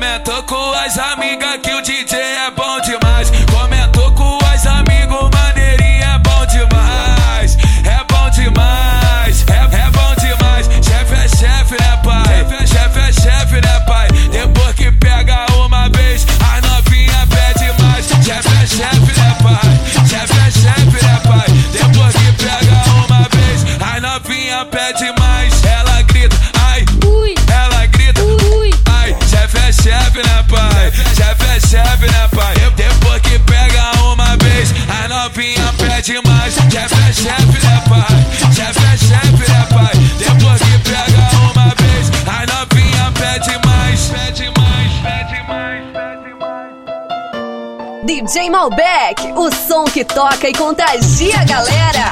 Comentou com as amigas que o DJ é bom demais. Comentou com as amigos, maneirinho é bom demais. É bom demais, é bom demais. Chefe é chefe, né pai? Chefe é chefe, né pai? Depois que pega uma vez, a novinha pede mais. Chefe é chefe, né pai? Chefe é chefe, né pai? Depois que pega uma vez, a novinha pede mais. Ela grita, ai, ui. Ela grita, ui. Ai, chefe é chefe, né pai? Chefe é chefe, né pai? Depois que pega uma vez, a novinha pede mais. Chefe é chefe, né pai? Chefe é chefe, né pai? Depois que pega uma vez, a novinha pede mais. Pede mais, pede mais, pede mais. DJ Malbec, o som que toca e contagia a galera.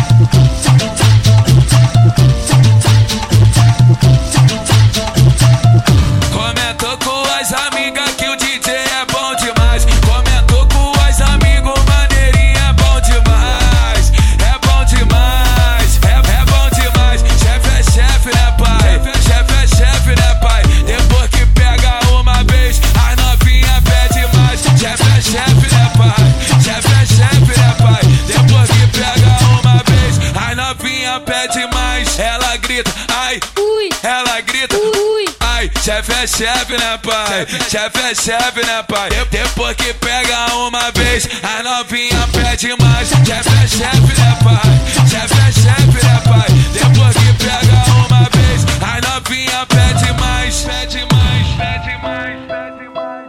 Comentou com as amigas que o DJ é bom demais. Comentou com as amigos, maneirinho é bom demais. É bom demais, é bom demais. Chefe é chefe, né pai? Chefe é chefe, né pai? Depois que pega uma vez, a novinha pede mais. Chefe é chefe, né pai? Chefe é chefe, né pai? Depois que pega uma vez, a novinha pede mais. Ela grita, ai, ui. Ela grita, ui. Ai, chefe é chefe, né pai? Chefe é chefe, né pai? Depois que pega uma vez, a novinha pede mais. Chefe é chefe, né pai? Chefe é chefe, né pai? Depois que pega uma vez, a novinha pede mais. Pede mais, pede mais, pede mais.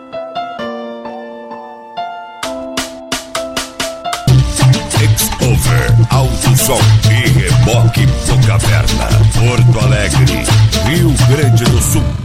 X-Over, Alto Som e Reboque Bocaverna, Porto Alegre, Rio Grande do Sul.